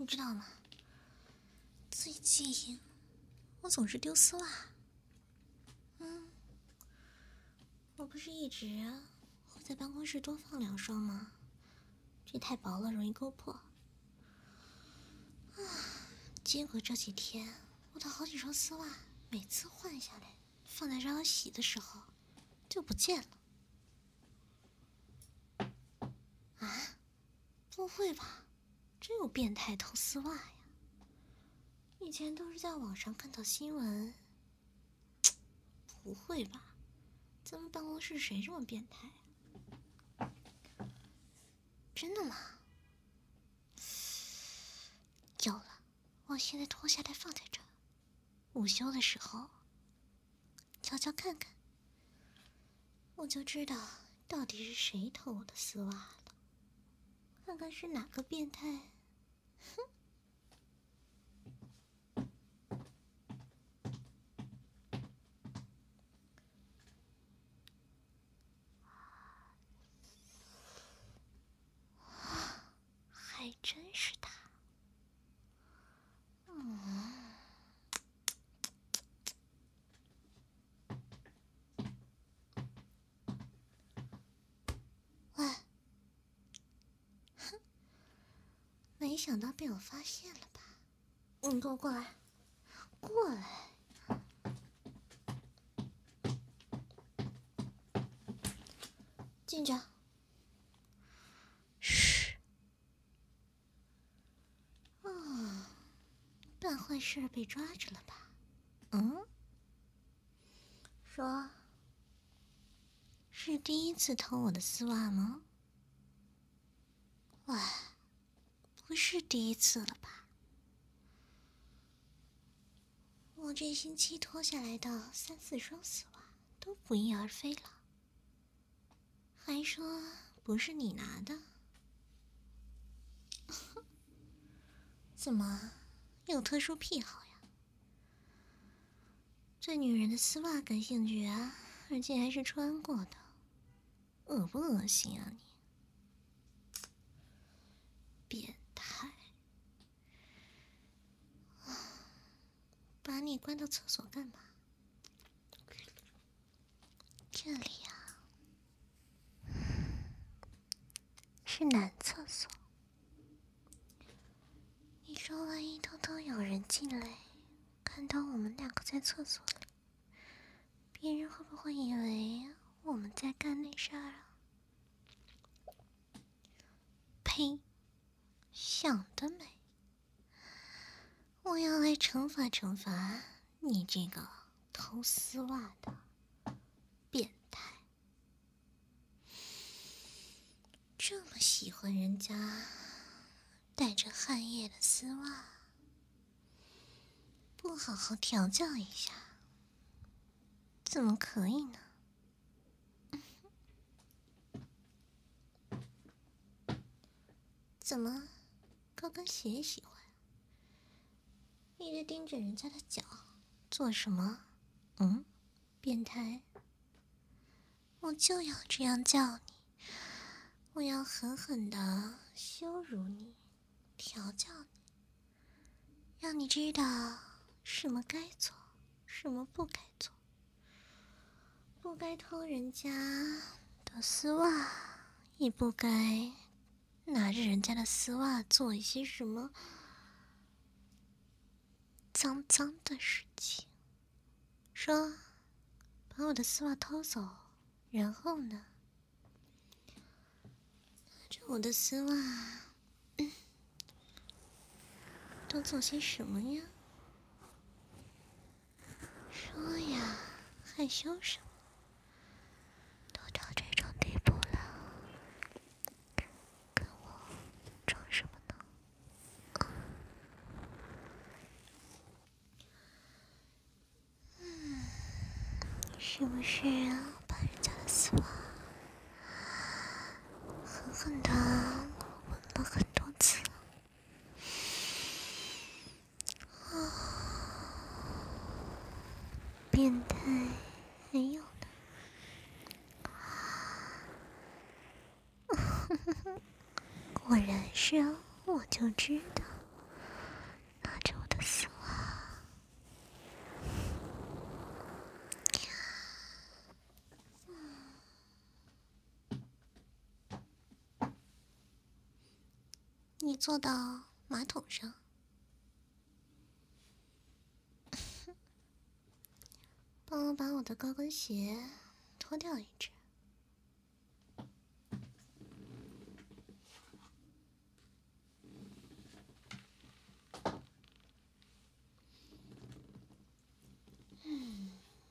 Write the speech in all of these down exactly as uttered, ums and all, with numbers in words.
你知道吗？最近我总是丢丝袜。嗯，我不是一直会在办公室多放两双吗？这太薄了，容易勾破。啊，结果这几天我的好几双丝袜，每次换下来放在让我洗的时候就不见了。啊？不会吧？真有变态偷丝袜呀？以前都是在网上看到新闻。不会吧？咱们办公室谁这么变态啊？真的吗？有了，我现在脱下来放在这，午休的时候悄悄看看，我就知道到底是谁偷我的丝袜了。看看是哪个变态。哼！还真是他。嗯。喂。哼！没想到被我发现了吧？你给我过来，过来。进去。嘘。哦，办坏事被抓着了吧？嗯？说，是第一次偷我的丝袜吗？喂，不是第一次了吧？我这星期脱下来的三四双丝袜都不翼而飞了，还说不是你拿的？怎么有特殊癖好呀？对女人的丝袜感兴趣啊，而且还是穿过的，恶不恶心啊你？变态！把你关到厕所干嘛？这里啊，是男厕所。你说万一偷偷有人进来，看到我们两个在厕所里，别人会不会以为我们在干那事儿啊？呸！想得美！我要来惩罚惩罚你这个偷丝袜的变态。这么喜欢人家带着汗液的丝袜，不好好调教一下，怎么可以呢？怎么，高跟鞋也喜欢？一直盯着人家的脚，做什么？嗯，变态！我就要这样叫你，我要狠狠地羞辱你，调教你，让你知道什么该做，什么不该做。不该偷人家的丝袜，也不该拿着人家的丝袜做一些什么脏脏的事情。说，把我的丝袜偷走，然后呢，拿着我的丝袜，嗯，都做些什么呀？说呀，害羞什么？都到这种地步了，跟我装什么呢？嗯，是不是把人家的丝袜狠狠地闻了很多次？啊，变态！还有呢？果然是，我就知道你坐到马桶上，帮我把我的高跟鞋脱掉一只。嗯，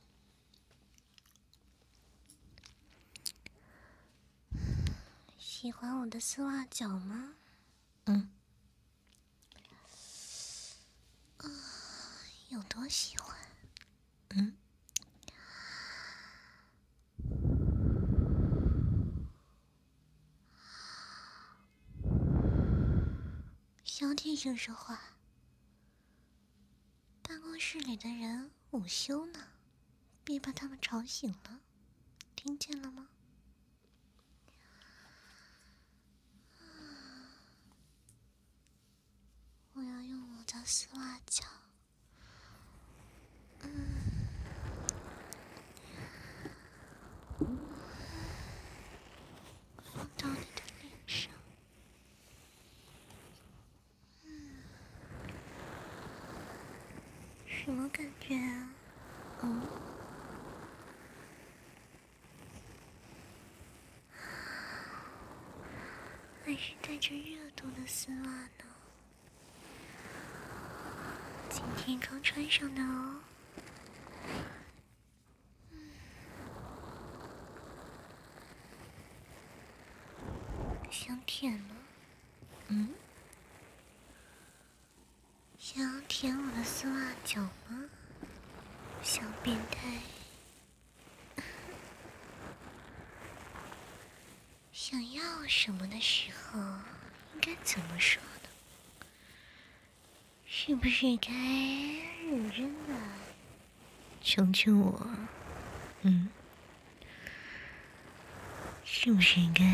喜欢我的丝袜脚吗？嗯。啊，有多喜欢？嗯。小点声说话，办公室里的人午休呢，别把他们吵醒了，听见了吗？我要用我的丝袜脚，嗯，放到你的脸上，嗯，什么感觉啊？嗯，还是带着热度的丝袜呢？今天刚穿上的哦。想舔了？嗯？想要舔我的丝袜脚吗？小变态。想要什么的时候，应该怎么说呢？是不是该认真的求求我？嗯？是不是该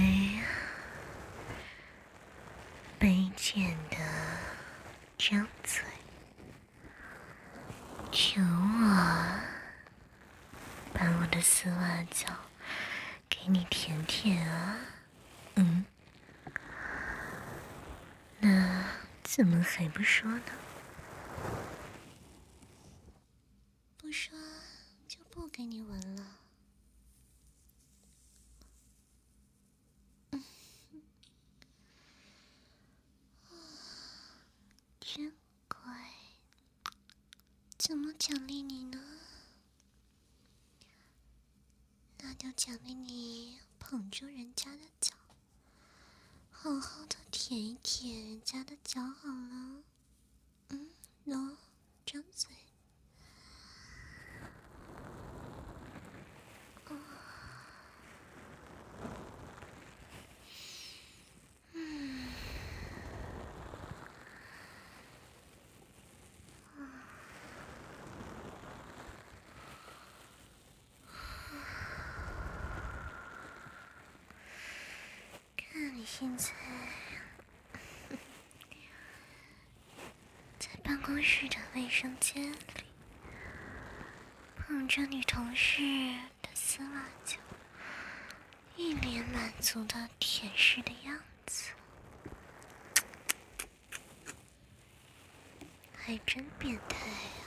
卑贱的张嘴求我把我的丝袜脚给你舔舔啊？嗯？那怎么还不说呢？不说就不给你闻了。嗯，真乖。怎么奖励你呢？那就奖励你捧住人家的脚，好好的舔一舔人家的脚好了。嗯，喏，张嘴。哦，嗯，看你现在在办公室的卫生间里，捧着女同事的丝袜脚，一脸满足的舔舐的样子，还真变态啊！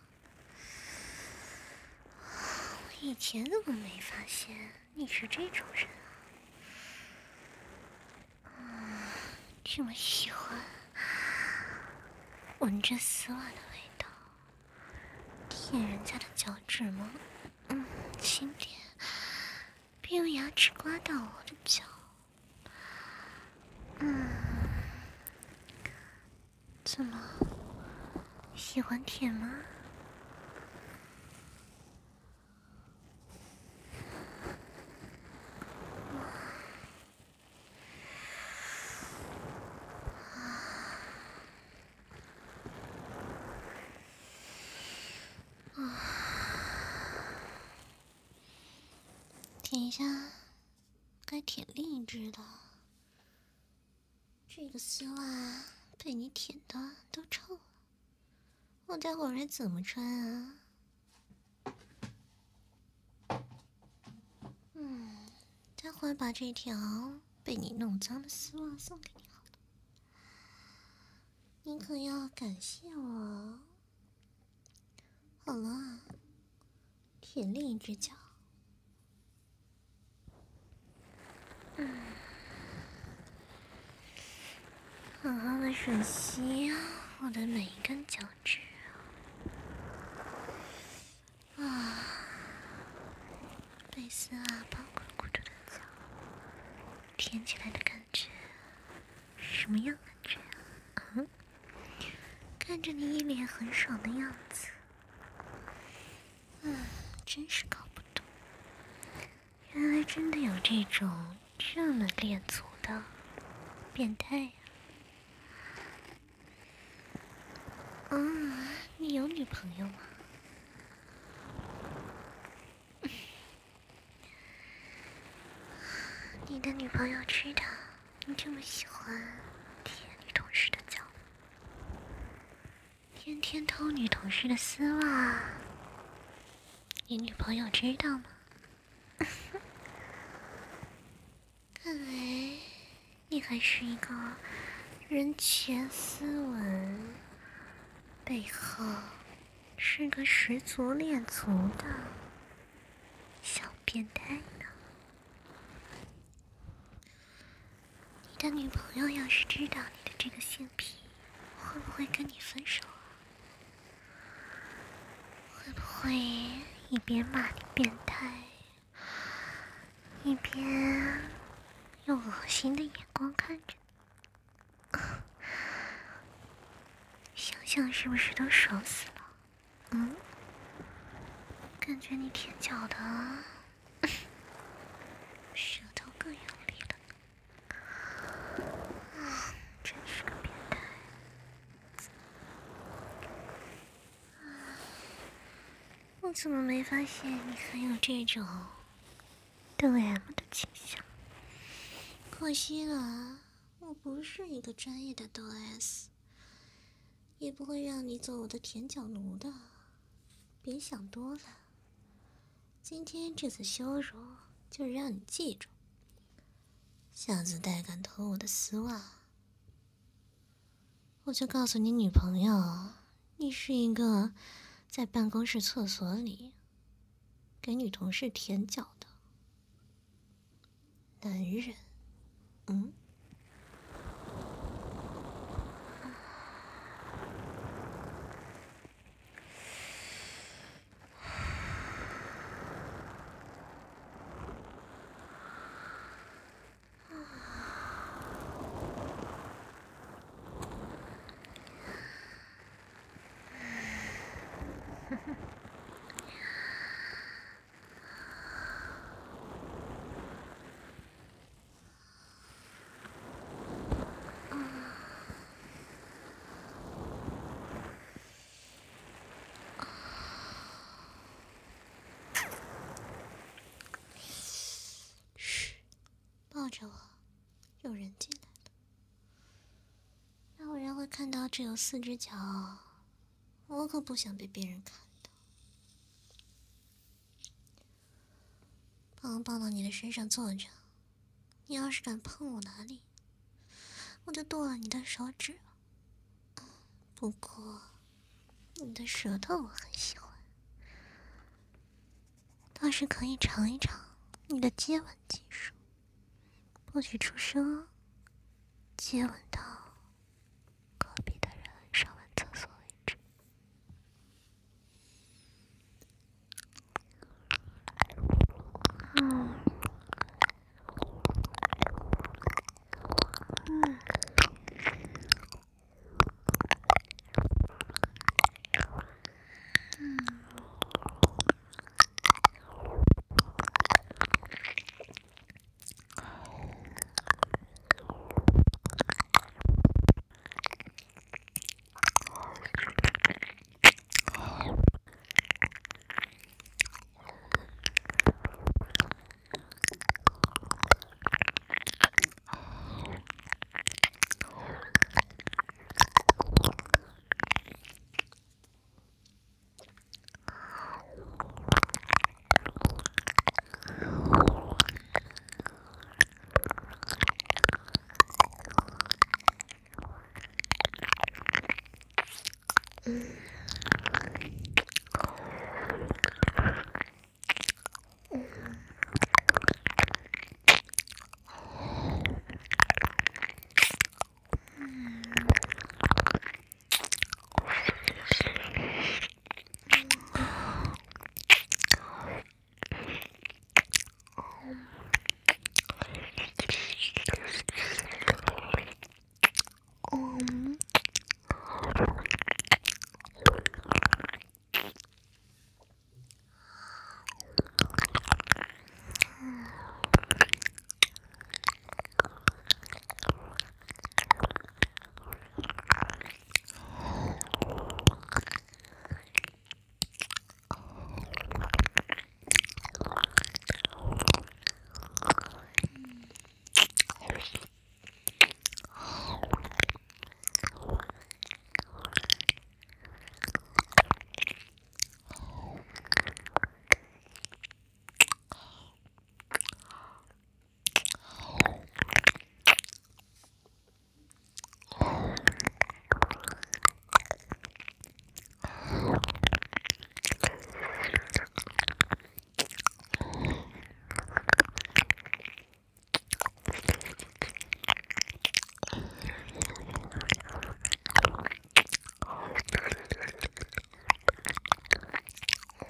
我以前怎么没发现你是这种人啊？嗯，这么喜欢闻着丝袜的味道，舔人家的脚趾吗？嗯，轻点，别用牙齿刮到我的脚。嗯，怎么喜欢舔吗？舔一下，该舔另一只了。这个丝袜被你舔的都臭了，我待会儿还怎么穿啊？嗯，待会儿把这条被你弄脏的丝袜送给你好了。 你可要感谢我。好了，舔另一只脚。嗯，好好的吮吸我的每一根脚趾啊，被丝袜包裹裹住的脚，舔起来的感觉什么样感觉啊？嗯，看着你一脸很爽的样子，嗯，真是搞不懂，原来真的有这种这么恋足的变态呀！啊，你有女朋友吗？你的女朋友知道你这么喜欢舔女同事的脚，天天偷女同事的丝袜，你女朋友知道吗？看来你还是一个人前斯文，背后是个十足恋足的小变态呢。你的女朋友要是知道你的这个性癖，会不会跟你分手啊？会不会一边骂你变态，一边用恶心的眼光看着你？想想是不是都爽死了？嗯，感觉你舔脚的舌头更用力了。啊，真是个变态。我怎么没发现你还有这种抖 M 的倾向？可惜了，我不是一个专业的抖 S， 也不会让你做我的舔脚奴的。别想多了，今天这次羞辱就让你记住，下次再敢偷我的丝袜，我就告诉你女朋友，你是一个在办公室厕所里给女同事舔脚的男人。嗯。嘘，抱着我，有人进来了，要不然会看到只有四只脚，我可不想被别人看到。帮抱到你的身上坐着，你要是敢碰我哪里，我就剁了你的手指。不过，你的舌头我很喜欢，倒是可以尝一尝你的接吻技术，不许出声哦，接吻到隔壁的人上完厕所为止。嗯。嗯。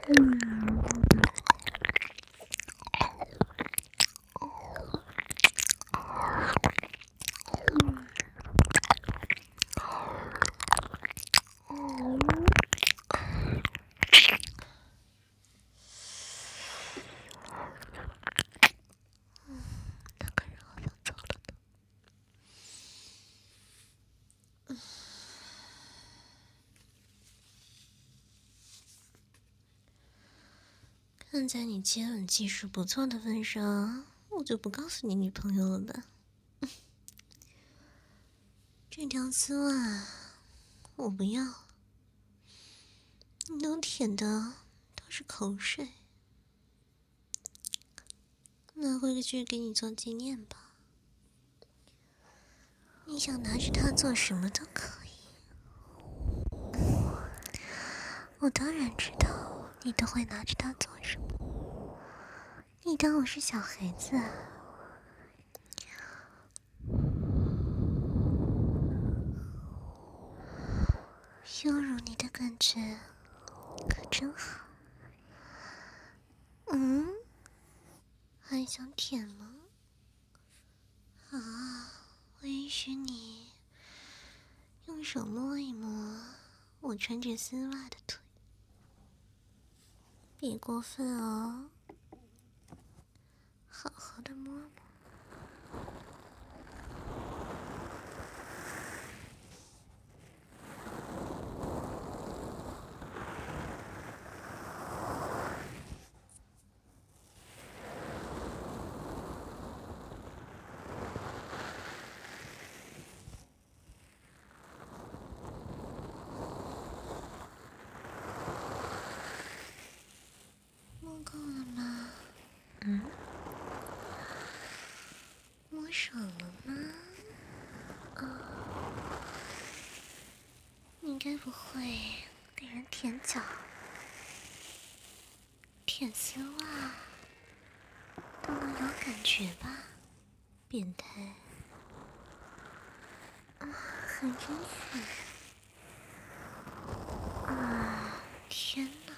看在你接吻技术不错的份上，我就不告诉你女朋友了吧。这条丝袜我不要，你都舔的都是口水，拿回去给你做纪念吧。你想拿着它做什么都可以，我当然知道你都会拿着它做什么。你当我是小孩子啊？羞辱你的感觉可真好。嗯，还想舔吗？好，我允许你用手摸一摸我穿着丝袜的腿，别过分哦，好好的摸摸。摸够了吗？嗯？摸爽了吗？哦，你该不会给人舔脚、舔丝袜都能有感觉吧？变态！啊，很真实。啊，天哪！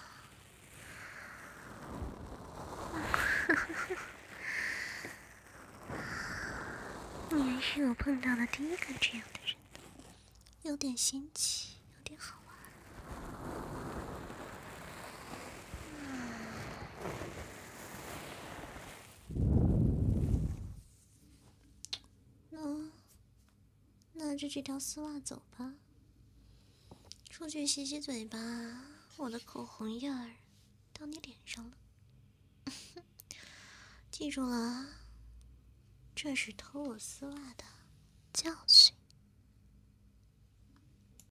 你还是我碰到的第一个这样的人，有点新奇，有点好玩。嗯，拿着这条丝袜走吧，出去洗洗嘴巴，我的口红印儿到你脸上了。记住了，这是偷我丝袜的。